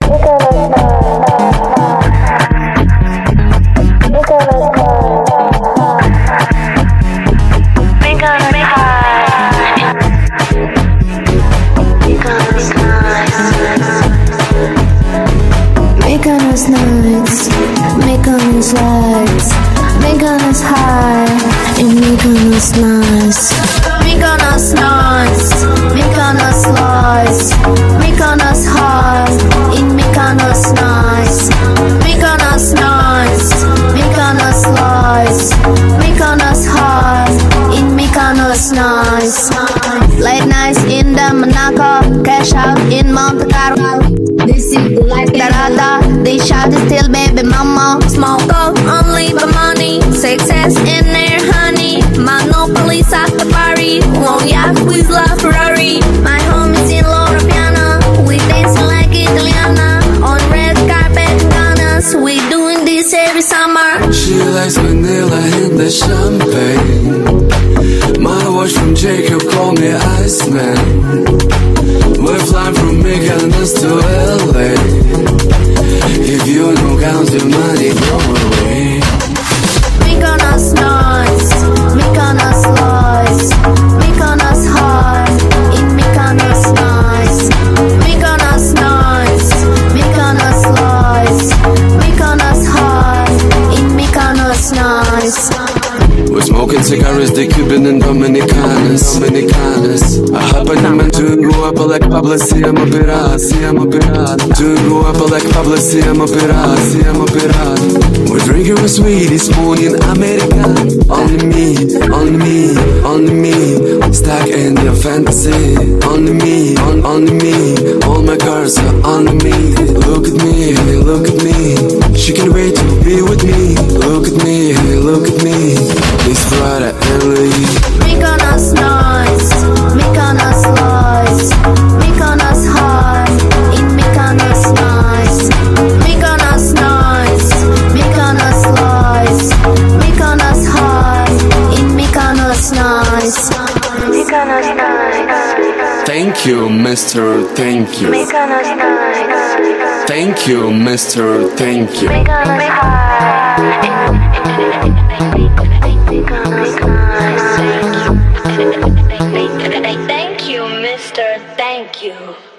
Mykonos nights, Mykonos lights, Mykonos high, in Mykonos nights. Mykonos nights, Mykonos lights, Mykonos high, in Mykonos nights. Mykonos nights, Mykonos lights, Mykonos high, in Mykonos nights. Late nights in the Monaco, cash out in Monte Carlo. They see the light that they shout still baby mama. Smoke up only for money, success in their honey. Monopolies at the party, one yacht with La Ferrari. My home is in Loro Piana, we dancing like Italiana on red carpet in Ghana. We doing this every summer. She likes vanilla in the champagne. My watch from Jacob, call me Iceman. We're flying from Mykonos to LA. If you don't count your money, go away. Mykonos nights, Mykonos lights, Mykonos high, in Mykonos nights. Mykonos nights, Mykonos lights, Mykonos high, in Mykonos nights. We're smoking cigarettes, they Cuban and Dominicanas. I hop on them and go up like Pablo, see I'm a pirata. Go up like Pablo, see I'm a pirata. We're drinking a sweetie spoon in America. Only me, stuck in your fantasy. Only me, all my cars are on me. Look at me, she can wait to be with me. Look at me, it's Friday early. Mykonos nights, Mykonos lights, Mykonos high, in Mykonos nights. Mykonos nights, Mykonos lights, Mykonos high, in Mykonos nights. Mykonos nights. Thank you, Mr. Thank you. Mykonos nights. Thank you, Mr. Thank you. Mykonos high. Thank you, Mr. Thank you.